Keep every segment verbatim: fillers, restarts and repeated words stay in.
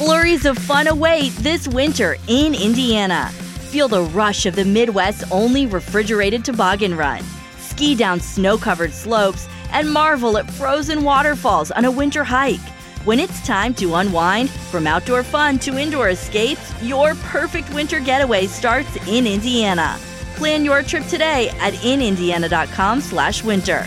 Flurries of fun await this winter in Indiana. Feel the rush of the Midwest's only refrigerated toboggan run. Ski down snow-covered slopes and marvel at frozen waterfalls on a winter hike. When it's time to unwind, from outdoor fun to indoor escapes, your perfect winter getaway starts in Indiana. Plan your trip today at in indiana dot com slash winter.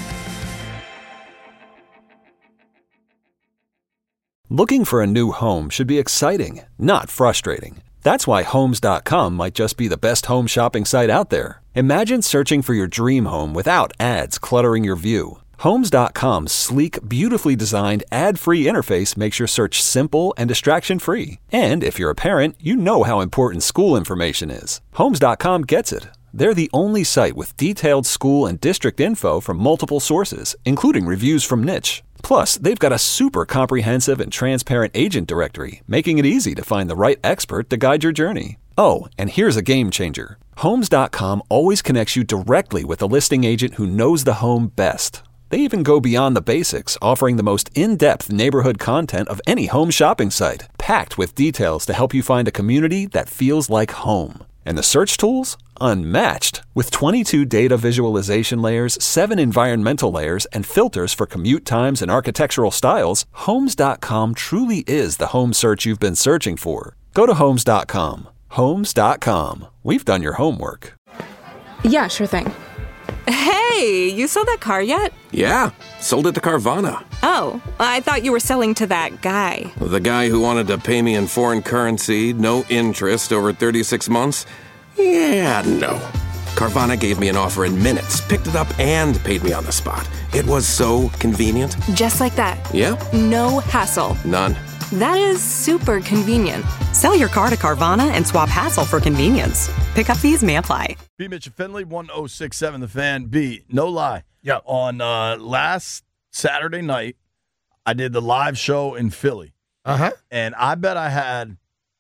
Looking for a new home should be exciting, not frustrating. That's why Homes dot com might just be the best home shopping site out there. Imagine searching for your dream home without ads cluttering your view. Homes dot com's sleek, beautifully designed, ad-free interface makes your search simple and distraction-free. And if you're a parent, you know how important school information is. Homes dot com gets it. They're the only site with detailed school and district info from multiple sources, including reviews from Niche. Plus, they've got a super comprehensive and transparent agent directory, making it easy to find the right expert to guide your journey. Oh, and here's a game changer. Homes dot com always connects you directly with a listing agent who knows the home best. They even go beyond the basics, offering the most in-depth neighborhood content of any home shopping site, packed with details to help you find a community that feels like home. And the search tools? Unmatched. With twenty-two data visualization layers, seven environmental layers, and filters for commute times and architectural styles, Homes dot com truly is the home search you've been searching for. Go to Homes dot com. Homes dot com. We've done your homework. Yeah, sure thing. Hey, you sold that car yet? Yeah, sold it to Carvana. Oh, I thought you were selling to that guy. The guy who wanted to pay me in foreign currency, no interest, over thirty-six months? Yeah, no. Carvana gave me an offer in minutes, picked it up, and paid me on the spot. It was so convenient. Just like that. Yeah? No hassle. None. That is super convenient. Sell your car to Carvana and swap hassle for convenience. Pickup fees may apply. B. Mitch and Finley, one oh six point seven The Fan. B, no lie. Yeah. On uh, last Saturday night, I did the live show in Philly. Uh-huh. And I bet I had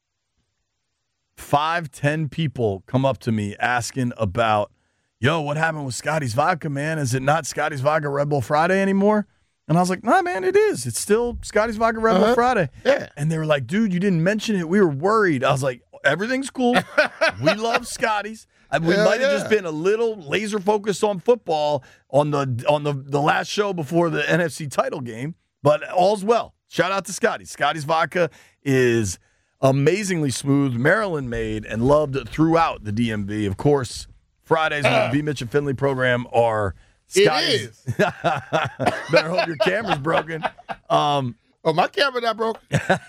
five, ten people come up to me asking about, yo, what happened with Scotty's Vodka, man? Is it not Scotty's Vodka Red Bull Friday anymore? And I was like, nah, man, it is. It's still Scotty's Vodka Red Bull Uh-huh. Friday. Yeah. And they were like, dude, you didn't mention it. We were worried. I was like, everything's cool. We love Scotty's. I mean, we Hell might have yeah. just been a little laser focused on football on the on the, the last show before the N F C title game, but all's well. Shout out to Scotty's. Scotty's Vodka is amazingly smooth, Maryland made, and loved throughout the D M V. Of course, Fridays on Uh. the B. Mitch and Finley program are Scotty's. It is. Better hope your camera's broken. Um, Oh, my camera not broke.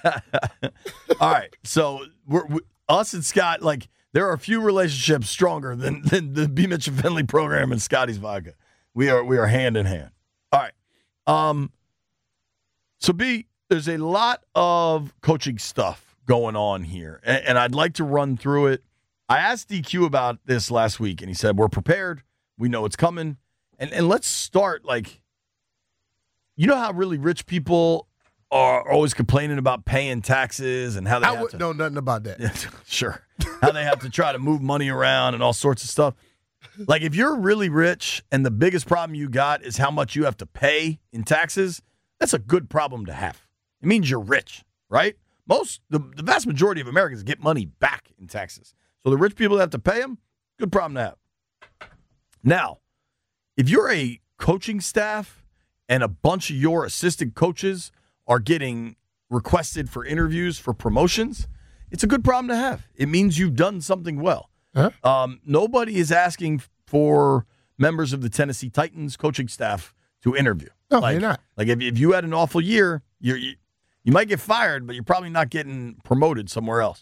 all right, so we're, we, us and Scott, like, there are a few relationships stronger than, than the B. Mitch and Finley program and Scotty's Vodka. We are we are hand in hand. All right. Um. So B, there's a lot of coaching stuff going on here, and, and I'd like to run through it. I asked D Q about this last week, and he said we're prepared. We know it's coming, and and let's start like. You know how really rich people are always complaining about paying taxes and how they I have wouldn't to, know nothing about that. sure, how they have to try to move money around and all sorts of stuff. Like if you're really rich and the biggest problem you got is how much you have to pay in taxes, that's a good problem to have. It means you're rich, right? Most, the, the vast majority of Americans get money back in taxes. So the rich people that have to pay them, good problem to have. Now, if you're a coaching staff and a bunch of your assistant coaches are getting requested for interviews for promotions, it's a good problem to have. It means you've done something well. Huh? Um, nobody is asking for members of the Tennessee Titans coaching staff to interview. No, like, they're not. Like if, if you had an awful year, you're, you you might get fired, but you're probably not getting promoted somewhere else.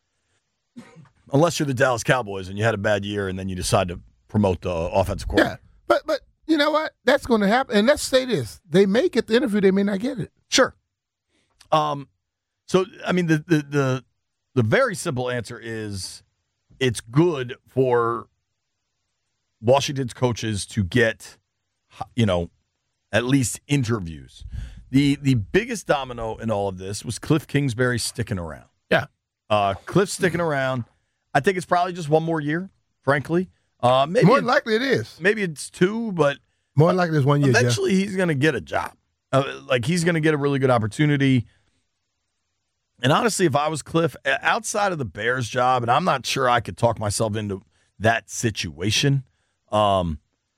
Unless you're the Dallas Cowboys and you had a bad year and then you decide to promote the offensive Yeah, coordinator. but but you know what? That's going to happen. And let's say this: they may get the interview, they may not get it. Sure. Um, so I mean, the the the the very simple answer is it's good for Washington's coaches to get, you know, at least interviews. The the biggest domino in all of this was Cliff Kingsbury sticking around. Yeah. Uh, Cliff sticking around. I think it's probably just one more year, frankly. Uh, maybe More it- than likely, it is. maybe it's two, but More than likely, it's one year. Jeff. eventually he's going to get a job. Uh, like he's going to get a really good opportunity. And honestly, if I was Cliff, outside of the Bears job, and I'm not sure I could talk myself into that situation, um,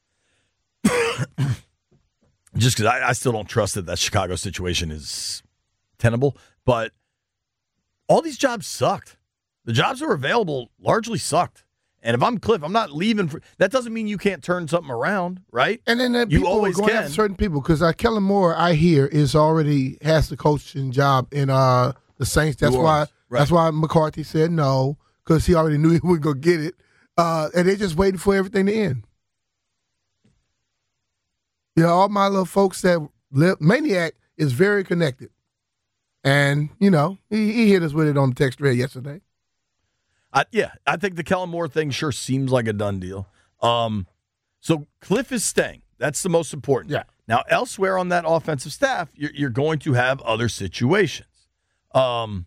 just because I, I still don't trust that that Chicago situation is tenable. But all these jobs sucked. The jobs that were available largely sucked. And if I'm Cliff, I'm not leaving. For, that doesn't mean you can't turn something around, right? And then uh, you people always are going can. after certain people because uh, Kellen Moore, I hear, is already has the coaching job in uh, the Saints. That's why. Right. That's why McCarthy said no because he already knew he wasn't gonna get it, uh, and they're just waiting for everything to end. You know, all my little folks that live, Maniac is very connected, and you know he, he hit us with it on the text thread yesterday. I, yeah, I think the Kellen Moore thing sure seems like a done deal. Um, so Cliff is staying. That's the most important. Yeah. Now, elsewhere on that offensive staff, you're, you're going to have other situations. Um,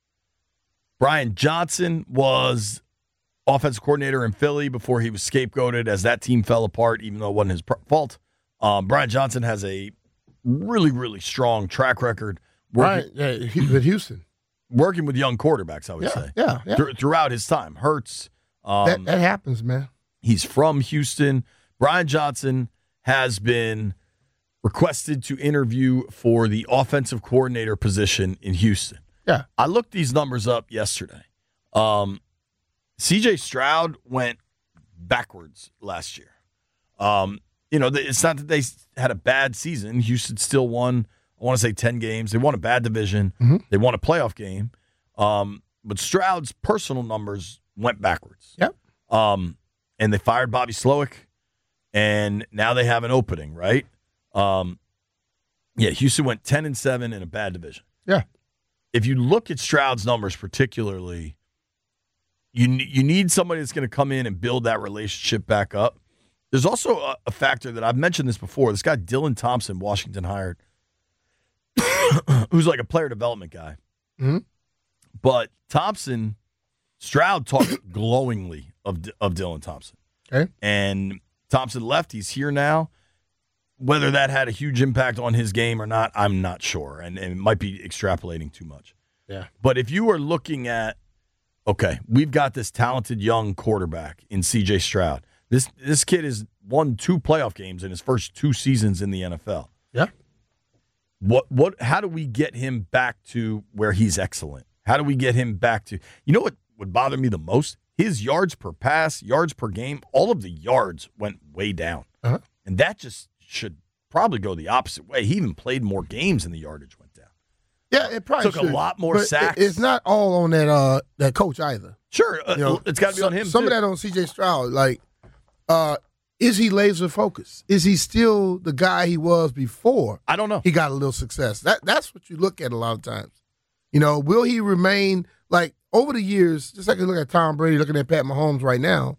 Brian Johnson was offensive coordinator in Philly before he was scapegoated as that team fell apart, even though it wasn't his pr- fault. Um, Brian Johnson has a really, really strong track record. Right, yeah, he, with Houston. Working with young quarterbacks, I would Yeah, say. yeah, yeah. Th- throughout his time. Hurts. Um, that, that happens, man. He's from Houston. Brian Johnson has been requested to interview for the offensive coordinator position in Houston. Yeah. I looked these numbers up yesterday. Um, C J Stroud went backwards last year. Um, you know, it's not that they had a bad season. Houston still won, I want to say ten games. They won a bad division. Mm-hmm. They won a playoff game. Um, but Stroud's personal numbers went backwards. Yep. Um, and they fired Bobby Slowick, and now they have an opening, right? Um, yeah, Houston went ten and seven in a bad division. Yeah. If you look at Stroud's numbers particularly, you you need somebody that's going to come in and build that relationship back up. There's also a, a factor that I've mentioned this before. This guy Dylan Thompson, Washington hired, who's like a player development guy. Mm-hmm. But Thompson, Stroud talked glowingly of of Dylan Thompson. Okay. And Thompson left. He's here now. Whether that had a huge impact on his game or not, I'm not sure. And, and it might be extrapolating too much. Yeah. But if you are looking at, okay, we've got this talented young quarterback in C J Stroud. This this kid has won two playoff games in his first two seasons in the N F L. Yeah. What what? How do we get him back to where he's excellent? How do we get him back to? You know what would bother me the most? His yards per pass, yards per game, all of the yards went way down, Uh-huh. and that just should probably go the opposite way. He even played more games, and the yardage went down. Yeah, it probably Took a should, lot more but sacks. it- It's not all on that uh that coach either. Sure, uh, You know, it's got to be some, on him. Some too. of that on C J Stroud. Like, uh, is he laser focused? Is he still the guy he was before I don't know. he got a little success? That that's what you look at a lot of times. You know, will he remain like over the years? Just like you look at Tom Brady, looking at Pat Mahomes right now.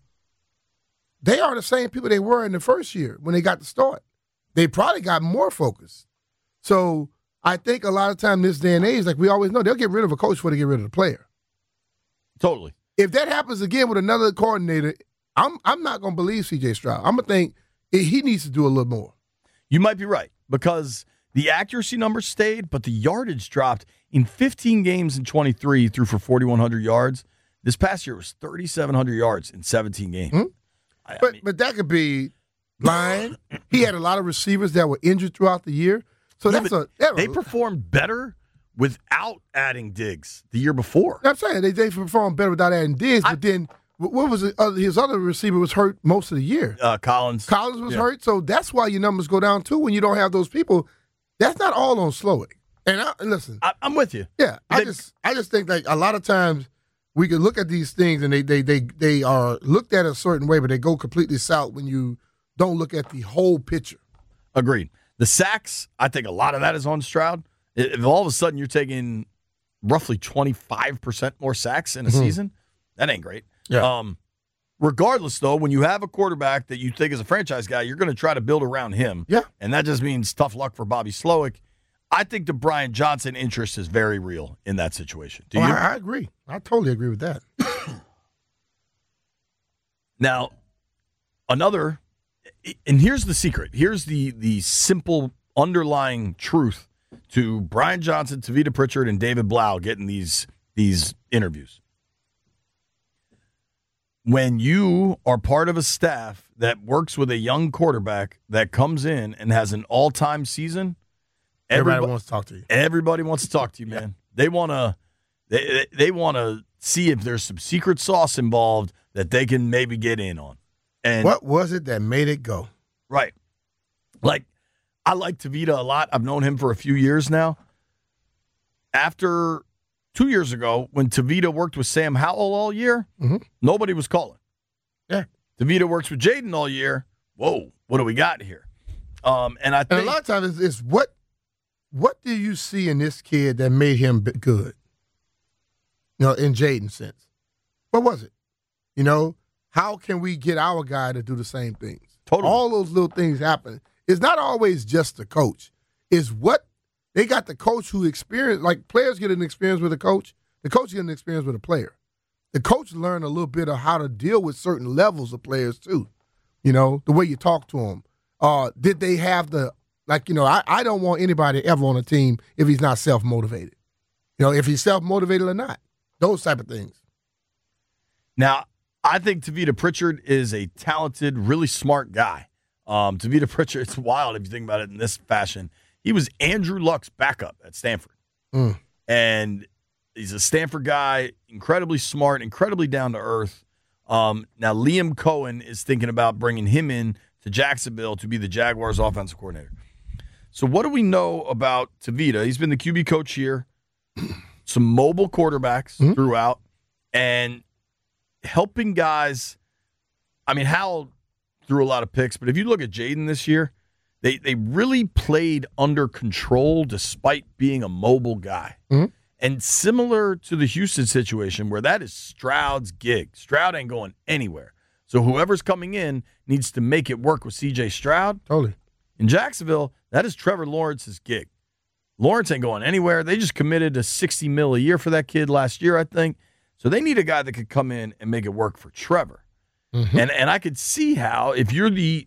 They are the same people they were in the first year when they got the start. They probably got more focused. So I think a lot of time this day and age, like we always know, they'll get rid of a coach before they get rid of the player. Totally. If that happens again with another coordinator, I'm I'm not going to believe C J Stroud. I'm going to think he needs to do a little more. You might be right because the accuracy numbers stayed, but the yardage dropped. In fifteen games in twenty-three, threw for forty-one hundred yards. This past year was thirty-seven hundred yards in seventeen games. Hmm? I, I But mean, but that could be lying. He had a lot of receivers that were injured throughout the year. So yeah, that's but a that, they performed better without adding Diggs the year before. I'm saying they they performed better without adding Diggs. I- But then what was it? Uh, his other receiver was hurt most of the year. Uh, Collins. Collins was Yeah. hurt, so that's why your numbers go down too when you don't have those people. That's not all on Slowick. And I, listen, I, I'm with you. yeah, I They- just I just think like a lot of times we can look at these things and they they they they are looked at a certain way, but they go completely south when you don't look at the whole picture. Agreed. The sacks, I think a lot of that is on Stroud. If all of a sudden you're taking roughly twenty-five percent more sacks in a Mhm. season, that ain't great. Yeah. Um, regardless, though, when you have a quarterback that you think is a franchise guy, you're going to try to build around him. Yeah. And that just means tough luck for Bobby Slowick. I think the Brian Johnson interest is very real in that situation. Do Oh, you? I, I agree. I totally agree with that. Now, another, and here's the secret. Here's the the simple underlying truth to Brian Johnson, Tavita Pritchard, and David Blau getting these, these interviews. When you are part of a staff that works with a young quarterback that comes in and has an all-time season, everybody, everybody wants to talk to you. Everybody wants to talk to you, man. Yeah. They want to they, they want to see if there's some secret sauce involved that they can maybe get in on. And what was it that made it go? Right. Like, I like Tavita a lot. I've known him for a few years now. After two years ago, when Tavita worked with Sam Howell all year, mm-hmm. nobody was calling. Yeah. Tavita works with Jaden all year. Whoa, what do we got here? Um, and I think, and a lot of times it's, it's what what do you see in this kid that made him good? You know, in Jaden's sense. What was it? You know, how can we get our guy to do the same things? Totally. All those little things happen. It's not always just the coach. It's what they got the coach who experienced, like players get an experience with a coach. The coach get an experience with a player. The coach learned a little bit of how to deal with certain levels of players too. You know, the way you talk to them. Uh, did they have the, like, you know, I, I don't want anybody ever on a team if he's not self-motivated. You know, if he's self-motivated or not. Those type of things. Now, I think Tavita Pritchard is a talented, really smart guy. Um, Tavita Pritchard, it's wild if you think about it in this fashion. He was Andrew Luck's backup at Stanford. Mm. And he's a Stanford guy, incredibly smart, incredibly down to earth. Um, now, Liam Cohen is thinking about bringing him in to Jacksonville to be the Jaguars' offensive coordinator. So what do we know about Tavita? He's been the Q B coach here, some mobile quarterbacks mm-hmm. throughout, and helping guys. I mean, Howell threw a lot of picks, but if you look at Jaden this year, they they really played under control despite being a mobile guy. Mm-hmm. And similar to the Houston situation where that is Stroud's gig. Stroud ain't going anywhere. So whoever's coming in needs to make it work with C J Stroud. Totally. In Jacksonville, that is Trevor Lawrence's gig. Lawrence ain't going anywhere. They just committed to sixty mil a year for that kid last year, I think. So they need a guy that could come in and make it work for Trevor. Mm-hmm. And and I could see how, if you're the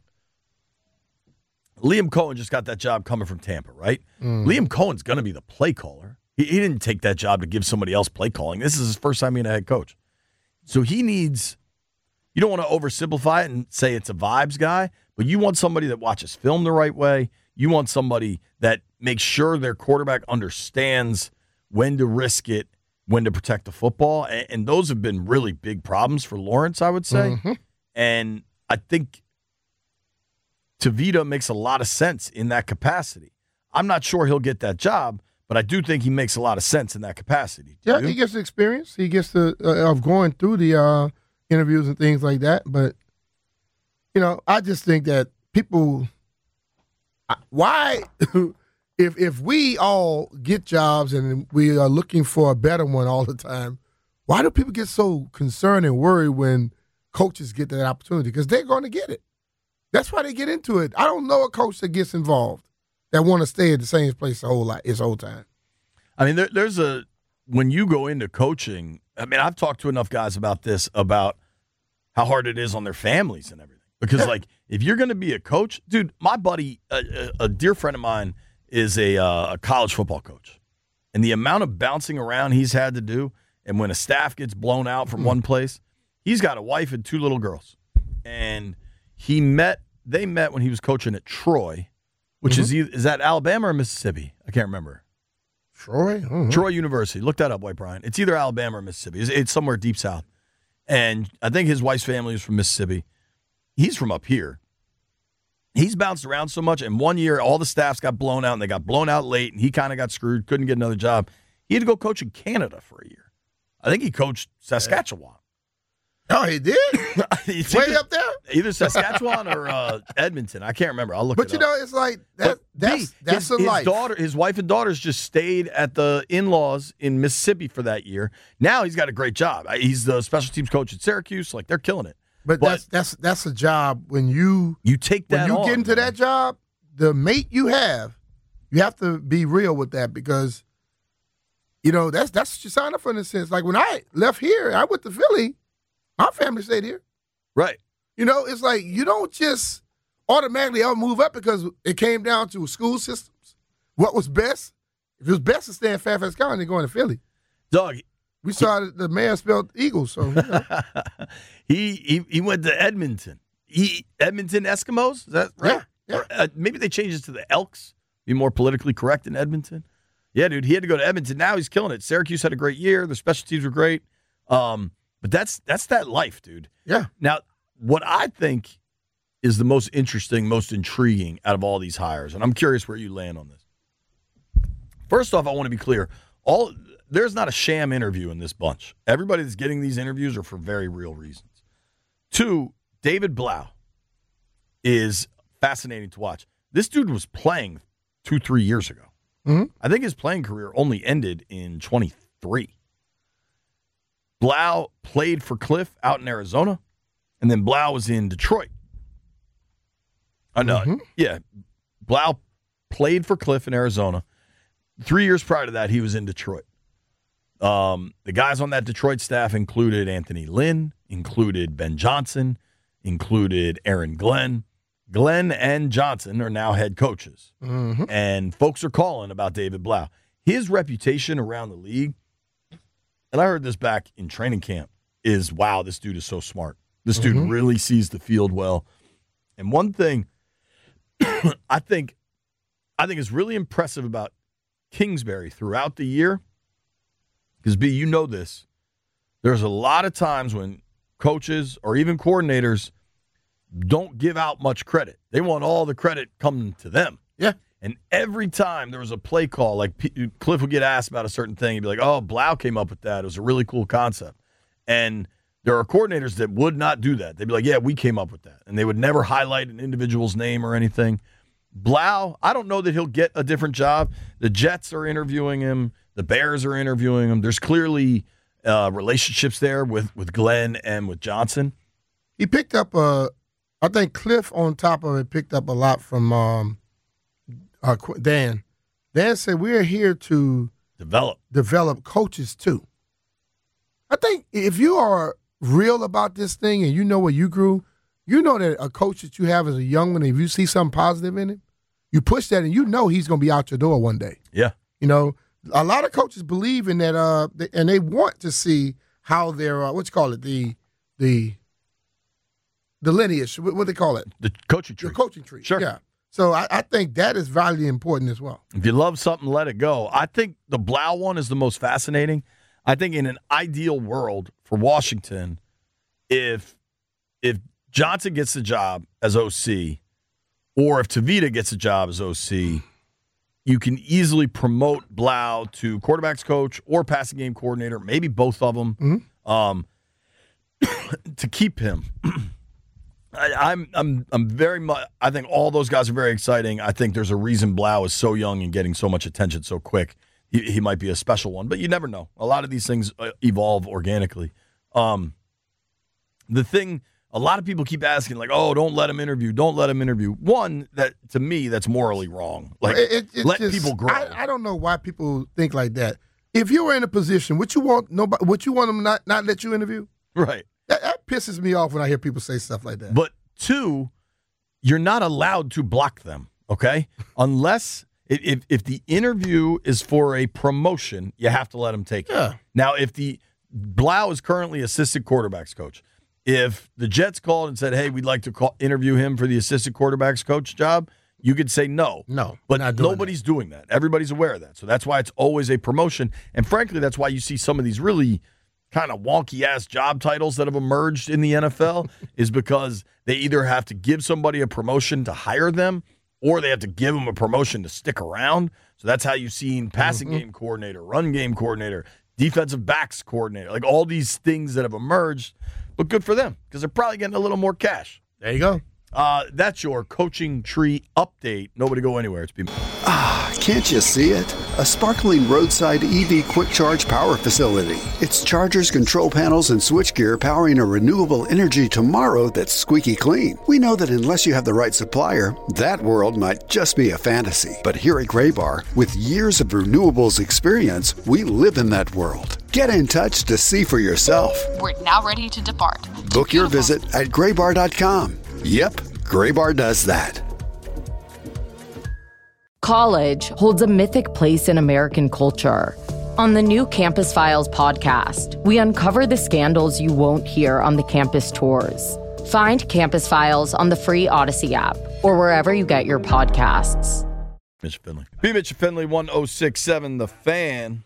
– Liam Cohen just got that job coming from Tampa, right? Mm. Liam Cohen's going to be the play caller. He, he didn't take that job to give somebody else play calling. This is his first time being a head coach. So he needs – you don't want to oversimplify it and say it's a vibes guy, but you want somebody that watches film the right way. You want somebody that makes sure their quarterback understands when to risk it, when to protect the football. And, and those have been really big problems for Lawrence, I would say. Mm-hmm. And I think Tavita makes a lot of sense in that capacity. I'm not sure he'll get that job, but I do think he makes a lot of sense in that capacity. Do yeah, you? He gets the experience. He gets the uh, of going through the uh, interviews and things like that. But, you know, I just think that people – why – If if we all get jobs and we are looking for a better one all the time, why do people get so concerned and worried when coaches get that opportunity? Because they're going to get it. That's why they get into it. I don't know a coach that gets involved that want to stay at the same place the whole lot, his whole time. I mean, there, there's a when you go into coaching. I mean, I've talked to enough guys about this, about how hard it is on their families and everything. Because, yeah. like, if you're going to be a coach, dude, my buddy, a, a, a dear friend of mine, is a, uh, a college football coach. And the amount of bouncing around he's had to do, and when a staff gets blown out from mm. one place, he's got a wife and two little girls. And he met, they met when he was coaching at Troy, which mm-hmm. is, either, is that Alabama or Mississippi? I can't remember. Troy? Mm-hmm. Troy University. Look that up, White Brian. It's either Alabama or Mississippi. It's, it's somewhere deep south. And I think his wife's family is from Mississippi. He's from up here. He's bounced around so much, and one year all the staffs got blown out, and they got blown out late, and he kind of got screwed, couldn't get another job. He had to go coach in Canada for a year. I think he coached Saskatchewan. Oh, he did? Way either, up there? Either Saskatchewan or uh, Edmonton. I can't remember. I'll look but it you up. know, it's like, that, that's, B, that's his, a his life. Daughter, his wife and daughters just stayed at the in-laws in Mississippi for that year. Now he's got a great job. He's the special teams coach at Syracuse. Like, they're killing it. But, but that's that's that's a job when you you take that when you on, get into man. that job, the mate you have, you have to be real with that because, you know, that's that's what you sign up for in a sense. Like when I left here, I went to Philly, my family stayed here. Right. You know, it's like you don't just automatically ever move up because it came down to school systems, what was best. If it was best to stay in Fairfax County than going to Philly. Doug, we saw he, the mayor spelled Eagles, so you know. he, he he went to Edmonton. He Edmonton Eskimos? Is that right? Yeah. yeah. Or, uh, maybe they changed it to the Elks. Be more politically correct in Edmonton. Yeah, dude, he had to go to Edmonton. Now he's killing it. Syracuse had a great year. The special teams were great. Um, but that's that's that life, dude. Yeah. Now, what I think is the most interesting, most intriguing out of all these hires, and I'm curious where you land on this. First off, I want to be clear. All there's not a sham interview in this bunch. Everybody that's getting these interviews are for very real reasons. Two, David Blau is fascinating to watch. This dude was playing two, three years ago. Mm-hmm. I think his playing career only ended in twenty-three. Blau played for Cliff out in Arizona, and then Blau was in Detroit. I know. Mm-hmm. Yeah. Blau played for Cliff in Arizona. Three years prior to that, he was in Detroit. Um, the guys on that Detroit staff included Anthony Lynn, included Ben Johnson, included Aaron Glenn. Glenn and Johnson are now head coaches. Mm-hmm. And folks are calling about David Blau. His reputation around the league, and I heard this back in training camp, is, wow, this dude is so smart. This dude Mm-hmm. really sees the field well. And one thing I think I think is really impressive about Kingsbury throughout the year, because, B, you know this, there's a lot of times when coaches or even coordinators don't give out much credit. They want all the credit coming to them. Yeah. And every time there was a play call, like P- Cliff would get asked about a certain thing, he'd be like, oh, Blau came up with that. It was a really cool concept. And there are coordinators that would not do that. They'd be like, yeah, we came up with that. And they would never highlight an individual's name or anything. Blau, I don't know that he'll get a different job. The Jets are interviewing him. The Bears are interviewing him. There's clearly uh, relationships there with, with Glenn and with Johnson. He picked up, uh, I think Cliff on top of it picked up a lot from um, uh, Dan. Dan said, we're here to Develop. develop coaches too. I think if you are real about this thing and you know where you grew, you know that a coach that you have as a young one, if you see something positive in him, you push that and you know he's going to be out your door one day. Yeah. You know, a lot of coaches believe in that, uh, and they want to see how their, uh, what you call it, the, the, the lineage, what, what they call it? The coaching tree. The coaching tree. Sure. Yeah. So I, I think that is vitally important as well. If you love something, let it go. I think the Blau one is the most fascinating. I think in an ideal world for Washington, if if Johnson gets the job as O C, or if Tavita gets a job as O C, you can easily promote Blau to quarterbacks coach or passing game coordinator, maybe both of them, Mm-hmm. um, to keep him. I, I'm I'm I'm very much. I think all those guys are very exciting. I think there's a reason Blau is so young and getting so much attention so quick. He, he might be a special one, but you never know. A lot of these things evolve organically. Um, the thing, a lot of people keep asking, like, "Oh, don't let him interview. Don't let him interview." One, that to me, that's morally wrong. Like, It- it- it let just- people grow. I, I don't know why people think like that. If you were in a position, would you want nobody? Would you want them not not let you interview? Right. That, that pisses me off when I hear people say stuff like that. But two, you're not allowed to block them, okay? Unless if if the interview is for a promotion, you have to let them take it. Yeah. Now, if the Blau is currently assistant quarterbacks coach, if the Jets called and said, "Hey, we'd like to call, interview him for the assistant quarterbacks coach job," you could say no. No, But not doing nobody's doing that. Everybody's aware of that. So that's why it's always a promotion. And frankly, that's why you see some of these really kind of wonky-ass job titles that have emerged in the N F L is because they either have to give somebody a promotion to hire them or they have to give them a promotion to stick around. So that's how you've seen passing Mm-hmm. game coordinator, run game coordinator, defensive backs coordinator, like all these things that have emerged. But good for them because they're probably getting a little more cash. There you go. Uh, that's your coaching tree update. Nobody go anywhere. It's been Can't you see it? A sparkling roadside E V quick charge power facility. It's chargers, control panels, and switchgear powering a renewable energy tomorrow that's squeaky clean. We know that unless you have the right supplier, that world might just be a fantasy. But here at Graybar, with years of renewables experience, we live in that world. Get in touch to see for yourself. We're now ready to depart. Book your visit at graybar dot com. Yep, Graybar does that. College holds a mythic place in American culture. On the new Campus Files podcast, we uncover the scandals you won't hear on the campus tours. Find Campus Files on the free Odyssey app or wherever you get your podcasts. Mitch Finley. Be Mitch Finley, one oh six point seven The Fan.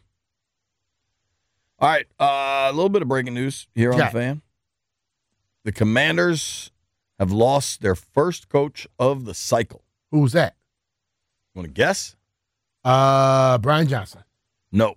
All right, uh, a little bit of breaking news here on yeah. The Fan. The Commanders have lost their first coach of the cycle. Who's that? You want to guess? Uh, Brian Johnson. No.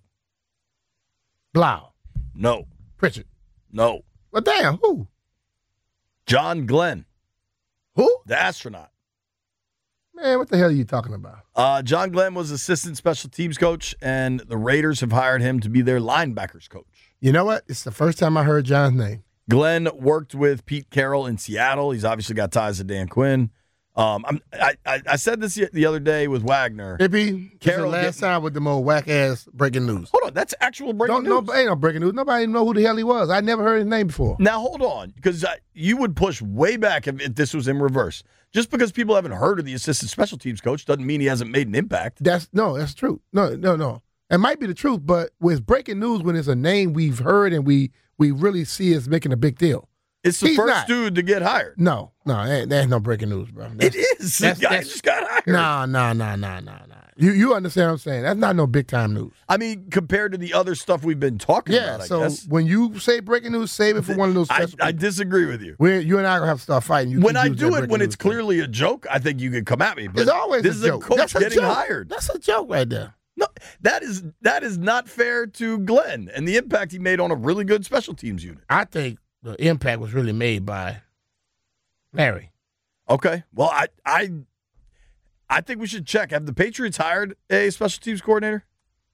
Blau. No. Pritchard. No. Well, damn, who? John Glenn. Who? The astronaut. Man, what the hell are you talking about? Uh, John Glenn was assistant special teams coach, and the Raiders have hired him to be their linebackers coach. You know what? It's the first time I heard John's name. Glenn worked with Pete Carroll in Seattle. He's obviously got ties to Dan Quinn. Um, I'm, I, I I said this the other day with Wagner. Hippie, Carroll the last getting, time with the more whack ass breaking news. Hold on, that's actual breaking Don't, news. No, ain't no breaking news. Nobody even know who the hell he was. I never heard his name before. Now hold on, because you would push way back if, if this was in reverse. Just because people haven't heard of the assistant special teams coach doesn't mean he hasn't made an impact. That's no, that's true. No, no, no. It might be the truth, but with breaking news, when it's a name we've heard and we we really see as making a big deal. It's the He's first not. dude to get hired. No, no, that- there's no breaking news, bro. That's, It is. The that's- guy that's- just got hired. No, no, no, no, no, no. You you understand what I'm saying? That's not no big time news. I mean, compared to the other stuff we've been talking Yeah. about, I So guess. when you say breaking news, save it for one of those. I, special I people. disagree with you. We're, you and I are gonna have to start fighting. You When keep I using do that it, breaking when news it's thing. clearly a joke, I think you can come at me. But It's always this a is joke. a coach That's a getting joke. hired. That's a joke right there. No, that is that is not fair to Glenn and the impact he made on a really good special teams unit. I think the impact was really made by Larry. Okay, well, I I I think we should check. Have the Patriots hired a special teams coordinator?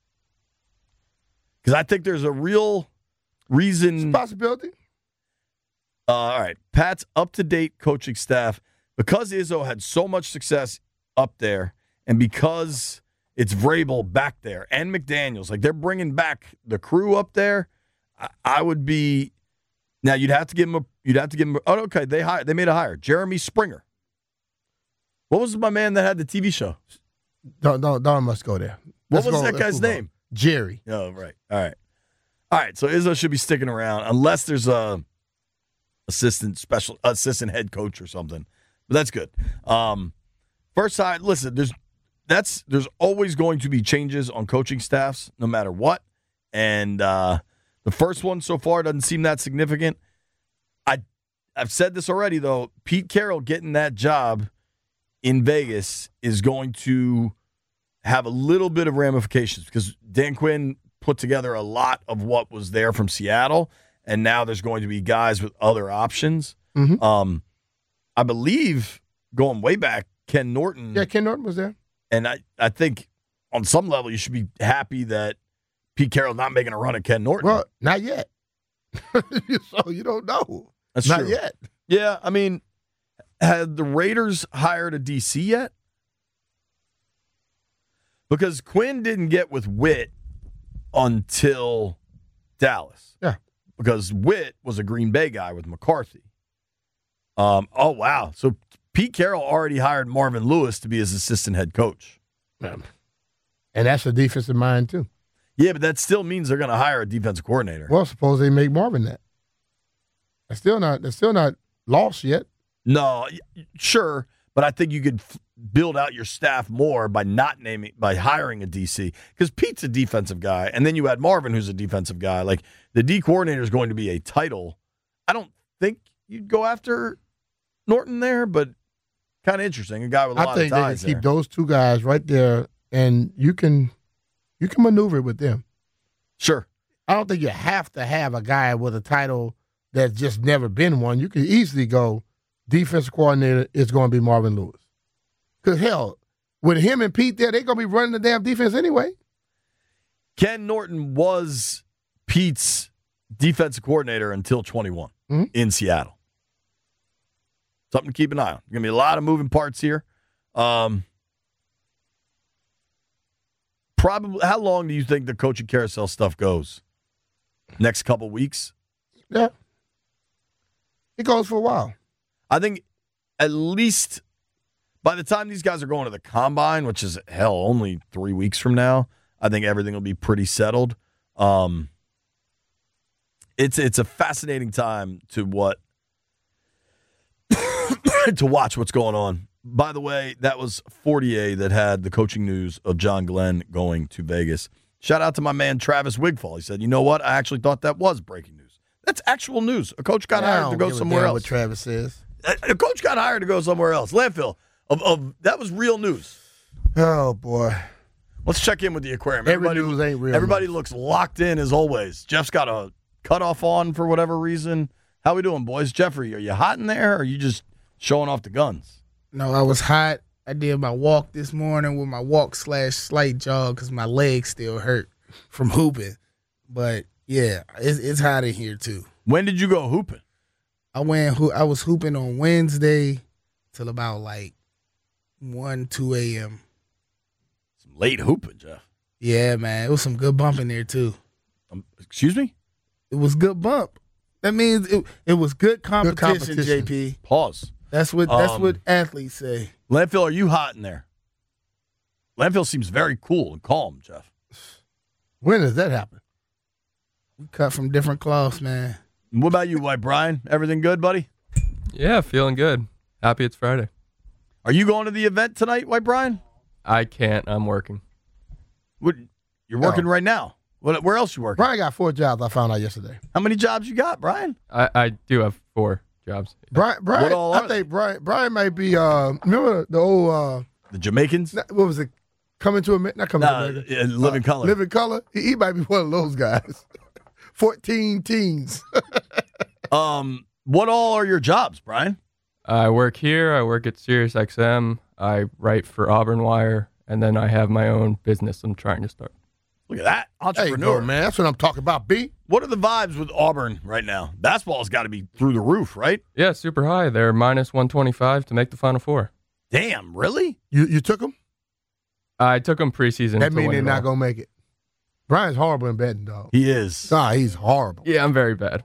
Because I think there's a real reason. It's a possibility. Uh, all right, Pat's up-to-date coaching staff, because Izzo had so much success up there, and because it's Vrabel back there and McDaniels, like they're bringing back the crew up there. I, I would be now. You'd have to give him a. You'd have to give him. A, oh, okay. They hired. They made a hire. Jeremy Springer. What was my man that had the T V show? Don't don't don't must go there. What Let's was go- that let's guy's move on. name? Jerry. Oh, right. All right. All right. So Izzo should be sticking around unless there's a assistant special assistant head coach or something. But that's good. Um, first side, listen, there's that's there's always going to be changes on coaching staffs, no matter what. And uh, the first one so far doesn't seem that significant. I I've said this already though. Pete Carroll getting that job in Vegas is going to have a little bit of ramifications because Dan Quinn put together a lot of what was there from Seattle, and now there's going to be guys with other options. Mm-hmm. Um, I believe going way back, Ken Norton. Yeah, Ken Norton was there. And I, I think on some level you should be happy that Pete Carroll's not making a run at Ken Norton. Well, not yet. So you don't know. That's not true. yet. Yeah, I mean, had the Raiders hired a D C yet? Because Quinn didn't get with Witt until Dallas. Yeah. Because Witt was a Green Bay guy with McCarthy. Um. Oh, wow. So Pete Carroll already hired Marvin Lewis to be his assistant head coach. Um, and that's a defensive mind, too. Yeah, but that still means they're going to hire a defensive coordinator. Well, suppose they make Marvin that. They're still not, they're still not lost yet. No, y- sure, but I think you could f- build out your staff more by not naming, by hiring a D C. Because Pete's a defensive guy, and then you add Marvin, who's a defensive guy. Like, the D coordinator is going to be a title. I don't think you'd go after Norton there, but kind of interesting. A guy with a I lot think of they ties can keep there. those two guys right there, and you can you can maneuver with them. Sure. I don't think you have to have a guy with a title that's just never been one. You can easily go defensive coordinator is going to be Marvin Lewis. Because, hell, with him and Pete there, they're going to be running the damn defense anyway. Ken Norton was Pete's defensive coordinator until twenty-one Mm-hmm. in Seattle. Something to keep an eye on. Going to be a lot of moving parts here. Um, probably, how long do you think the coaching carousel stuff goes? Next couple weeks? Yeah. It goes for a while. I think at least By the time these guys are going to the combine, which is, hell, only three weeks from now, I think everything will be pretty settled. Um, it's it's a fascinating time to what to watch what's going on. By the way, that was Fortier that had the coaching news of John Glenn going to Vegas. Shout out to my man Travis Wigfall. He said, "You know what? I actually thought that was breaking news. That's actual news. A coach got I hired to go give a somewhere damn else. What Travis says. A, a coach got hired to go somewhere else. Landfill. Of, of that was real news. Oh boy. Let's check in with the aquarium. Every Everybody, news ain't real everybody news. looks locked in as always. Jeff's got a cutoff on for whatever reason. How we doing, boys? Jeffrey, are you hot in there, or are you just showing off the guns? No, I was hot. I did my walk this morning with my walk slash slight jog because my legs still hurt from hooping. But yeah, it's, it's hot in here too. When did you go hooping? I went. ho- I was hooping on Wednesday till about like one, two a.m. Some late hooping, Jeff. Yeah, man, it was some good bump in there too. Um, excuse me? It was good bump. That means it, it was good competition, competition. J P. Pause. That's what that's Um, what athletes say. Landfill, are you hot in there? Landfill seems very cool and calm, Jeff. When does that happen? We cut from different cloths, man. And what about you, White Brian? Everything good, buddy? Yeah, feeling good. Happy it's Friday. Are you going to the event tonight, White Brian? I can't. I'm working. What, you're working Oh. right now. What, where else you working? Brian got four jobs. I found out yesterday. How many jobs you got, Brian? I, I do have four jobs. Brian, Brian What all I are think Brian, Brian might be. Uh, remember the old. Uh, The Jamaicans? what was it? Coming to America? Not coming Nah, to America. uh, Living Color. Living Color. He, he might be one of those guys. Fourteen teens. Um, what all are your jobs, Brian? I work here. I work at SiriusXM. I write for Auburn Wire, and then I have my own business I'm trying to start. Look at that. There you Entrepreneur. go, man. That's what I'm talking about, B. What are the vibes with Auburn right now? Basketball's got to be through the roof, right? Yeah, super high. They're minus one twenty-five to make the Final Four. Damn, really? You you took them? I took them preseason. That to means win they're it not all. going to make it. Brian's horrible in betting, dog. He is. Nah, he's horrible. Yeah, I'm very bad.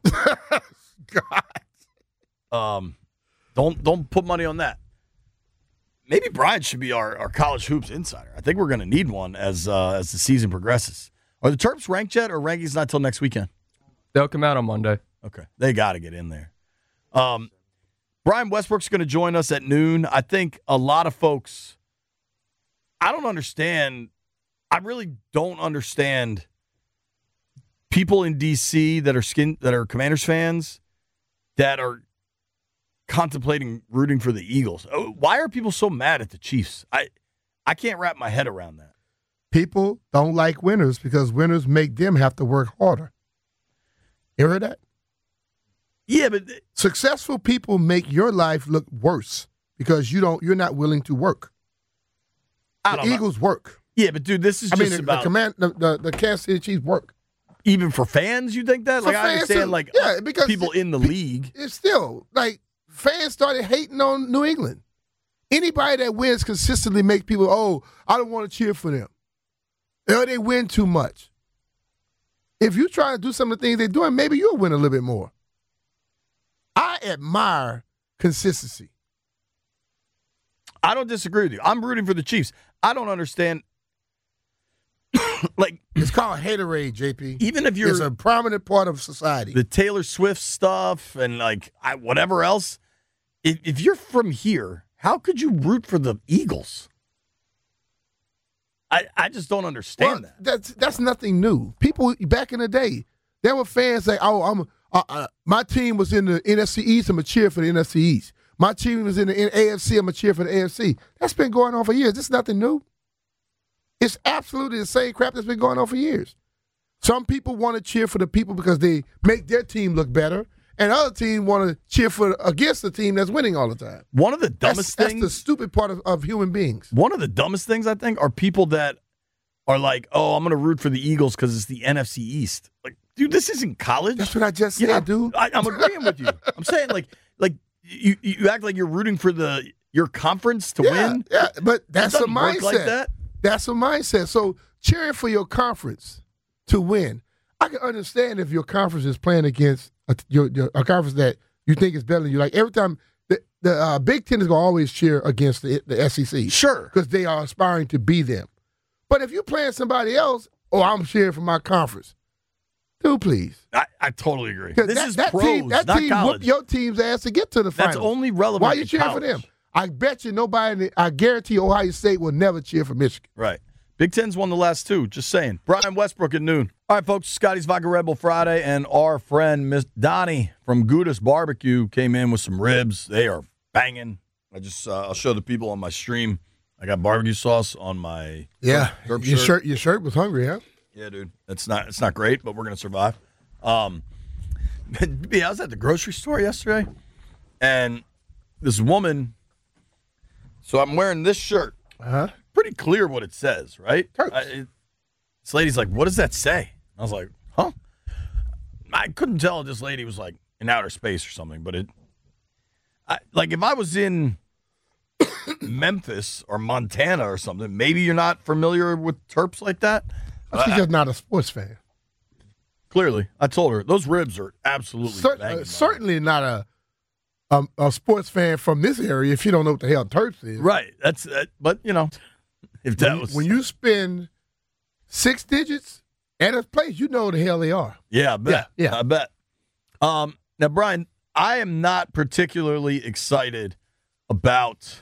God. Um, don't don't put money on that. Maybe Brian should be our, our college hoops insider. I think we're going to need one as uh, as the season progresses. Are the Terps ranked yet, or rankings not till next weekend? They'll come out on Monday. Okay, they got to get in there. Um, Brian Westbrook's going to join us at noon. I think a lot of folks. I don't understand. I really don't understand people in D C that are skin that are Commanders fans that are contemplating rooting for the Eagles. Oh, why are people so mad at the Chiefs? I I can't wrap my head around that. People don't like winners because winners make them have to work harder. You heard that? Yeah, but Successful people make your life look worse because you don't. You're not willing to work. I The don't know. Eagles work. Yeah, but dude, this is I just mean, the, about the command, the, the the Kansas City Chiefs work. even for fans. You think that? For Like I fans, understand, too. like Yeah, because people in the pe- league. It's still like fans started hating on New England. Anybody that wins consistently makes people, oh, I don't want to cheer for them. Or they win too much. If you try to do some of the things they're doing, maybe you'll win a little bit more. I admire consistency. I don't disagree with you. I'm rooting for the Chiefs. I don't understand. Like It's called haterade, J P. even if you're It's a prominent part of society. the Taylor Swift stuff and like I, whatever else, if, if you're from here, how could you root for the Eagles? I I just don't understand Well, that. That's that's nothing new. People back in the day, there were fans say, "Oh, I'm uh, uh, my team was in the N F C East. I'm a cheer for the N F C East. My team was in the A F C. I'm a cheer for the A F C." That's been going on for years. This is nothing new. It's absolutely the same crap that's been going on for years. Some people want to cheer for the people because they make their team look better, and other team want to cheer for against the team that's winning all the time. One of the That's, dumbest that's things. the stupid part of, of human beings. One of the dumbest things I think are people that are like, "Oh, I'm going to root for the Eagles because it's the N F C East." Like, dude, this isn't college. That's what I just said, Yeah, dude. I, I'm agreeing with you. I'm saying like, like you you act like you're rooting for the your conference to yeah, win. Yeah, but that's a doesn't work mindset. like that. That's a mindset. So cheering for your conference to win. I can understand if your conference is playing against a, your, your, a conference that you think is better than you. Like every time the, the uh, Big Ten is going to always cheer against the, the S E C. Sure. Because they are aspiring to be them. But if you're playing somebody else, oh, I'm cheering for my conference. Dude, please. I, I totally agree. This that, is that pros, team, that not team college. whoop your team's ass to get to the That's finals. only relevant Why are you in cheering college. for them? I bet you nobody, in the, I guarantee Ohio State will never cheer for Michigan. Right. Big Ten's won the last two. Just saying. Brian Westbrook at noon. All right, folks. Scotty's Vodka Red Bull Friday, and our friend Miss Donnie from Gouda's Barbecue came in with some ribs. They are banging. I just uh, I'll show the people on my stream. I got barbecue sauce on my Yeah, derp your shirt. shirt, your shirt was hungry, huh? Yeah, dude. It's not it's not great, but we're gonna survive. Um, yeah, I was at the grocery store yesterday, and this woman. So I'm wearing this shirt. Uh huh. Pretty clear what it says, right? I, it, this lady's like, "What does that say?" I was like, "Huh?" I couldn't tell if this lady was like in outer space or something, but it, I, like, if I was in Memphis or Montana or something, maybe you're not familiar with terps like that. She's just not a sports fan. Clearly, I told her those ribs are absolutely Cer- banging, uh, certainly not a, a a sports fan from this area if you don't know what the hell Terps is. right. That's uh, but you know, if that when, was when you spend six digits at a place, you know what the hell they are. yeah, I bet. Yeah, yeah. I bet. Um, now, Brian, I am not particularly excited about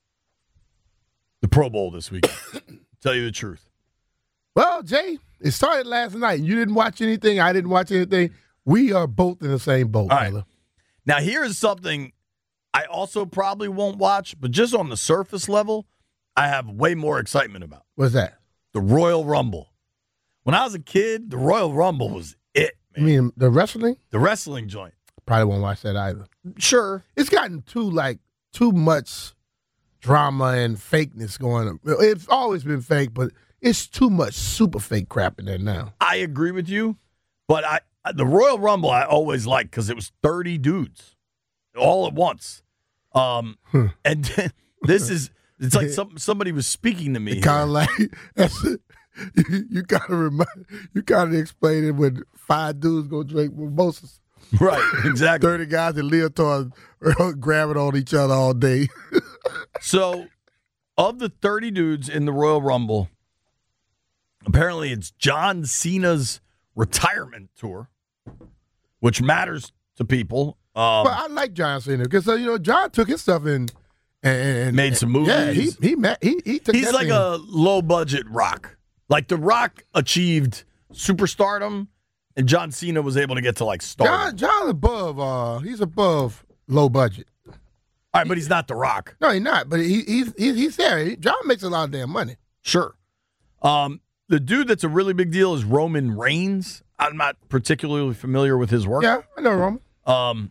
the Pro Bowl this week. Tell you the truth. Well, Jay, it started last night. You didn't watch anything. I didn't watch anything. We are both in the same boat, All right. brother. Now, here is something I also probably won't watch, but just on the surface level, I have way more excitement about. What's that? The Royal Rumble. When I was a kid, the Royal Rumble was it, You man. mean the wrestling? The wrestling joint. Probably won't watch that either. Sure. It's gotten too like too much drama and fakeness going on. It's always been fake, but it's too much super fake crap in there now. I agree with you, but I the Royal Rumble I always liked because it was thirty dudes all at once. Um, and this is it's like some, somebody was speaking to me. Kind of like that's it. You, you gotta remind, you gotta explain it when five dudes go drink mimosas. Right, exactly. Thirty guys in leotards are grabbing on each other all day. So, of the thirty dudes in the Royal Rumble, apparently it's John Cena's retirement tour, which matters to people. Um, But I like John Cena because uh, you know John took his stuff in and, and made some movies. Yeah, he he ma- he, he took. He's that like thing. a low budget Rock. Like The Rock achieved superstardom, and John Cena was able to get to like stardom. John. John above. Uh, he's above low budget. All right, but he's not The Rock. No, he's not. But he, he's he's he's there. He, John makes a lot of damn money. Sure. Um, the dude that's a really big deal is Roman Reigns. I'm not particularly familiar with his work. Yeah, I know Roman. Um,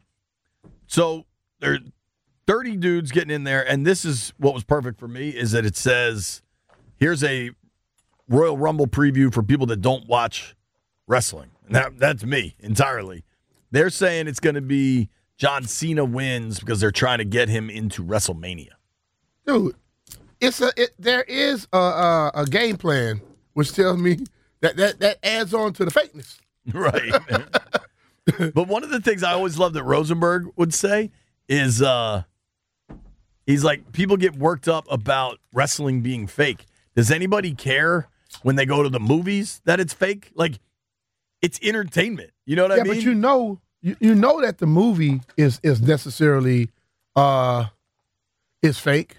so there are thirty dudes getting in there, and this is what was perfect for me is that it says, here's a Royal Rumble preview for people that don't watch wrestling. And that, that's me entirely. They're saying it's going to be John Cena wins because they're trying to get him into WrestleMania. Dude, it's a it, there is a, a a game plan which tells me that that that adds on to the fakeness. Right. But one of the things I always loved that Rosenberg would say is uh, he's like, people get worked up about wrestling being fake. Does anybody care when they go to the movies that it's fake? Like, it's entertainment. You know what yeah, I mean? but you know you, you know that the movie is is necessarily uh is fake.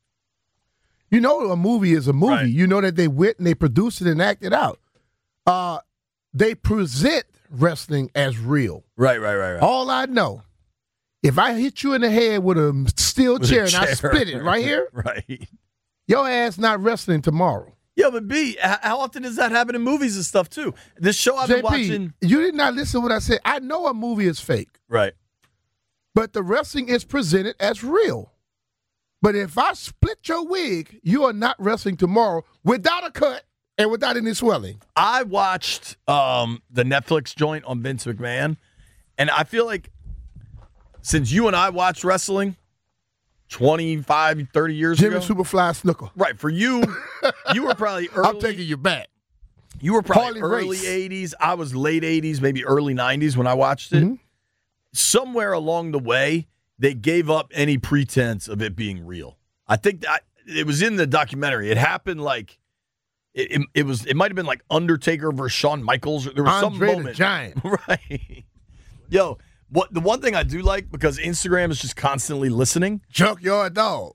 You know a movie is a movie. Right. You know that they went and they produced it and acted out. Uh they present wrestling as real. Right, right, right, right. All I know, if I hit you in the head with a steel With a chair and I chair. split it right here, Right. your ass not wrestling tomorrow. Yeah, but B, h- how often does that happen in movies and stuff, too? This show I've been J P, watching. you did not listen to what I said. I know a movie is fake, Right. but the wrestling is presented as real. But if I split your wig, you are not wrestling tomorrow without a cut and without any swelling. I watched um, the Netflix joint on Vince McMahon, and I feel like since you and I watched wrestling twenty-five, thirty years Jimmy ago. Superfly Snooker. Right. For you, you were probably early. I'm taking you back. You were probably Harley early Race. eighties. I was late eighties, maybe early nineties when I watched it. Mhm. Somewhere along the way, they gave up any pretense of it being real. I think that it was in the documentary. It happened like it, it, it was. It might have been like Undertaker versus Shawn Michaels. There was Andre some moment, the Giant, right? Yo, what the one thing I do like, because Instagram is just constantly listening. Junkyard Dog.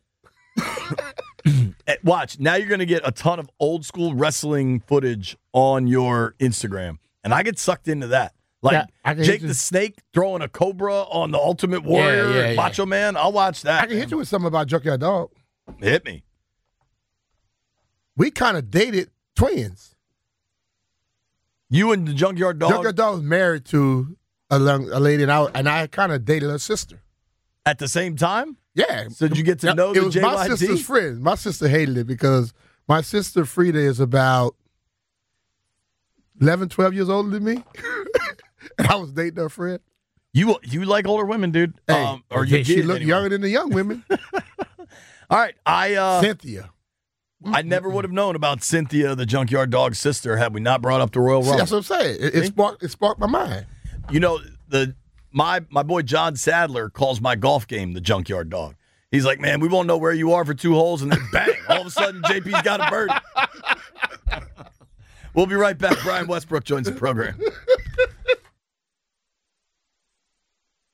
Watch, now you're going to get a ton of old school wrestling footage on your Instagram, and I get sucked into that. Like Yeah, Jake you- the Snake throwing a cobra on the Ultimate Warrior, yeah, yeah. Macho Man. I'll watch that. I can hit you with something about Junkyard Dog. Hit me. We kind of dated twins. You and the Junkyard Dog Junkyard Dog was married to a, young, a lady, and I, and I kind of dated her sister. at the same time? Yeah. So did you get to know it the was J Y D? my sister's friend. My sister hated it because my sister Frida is about eleven, twelve years older than me. And I was dating her friend. You you like older women, dude? Hey, um, or yeah, you she did looked anyway. younger than the young women. All right, I uh, Cynthia. I never would have known about Cynthia, the Junkyard Dog's sister, had we not brought up the Royal See, Rumble. that's what I'm saying. It, it sparked. It sparked my mind. You know, the my my boy John Sadler calls my golf game the Junkyard Dog. He's like, man, we won't know where you are for two holes, and then bang, all of a sudden J P's got a birdie. We'll be right back. Brian Westbrook joins the program.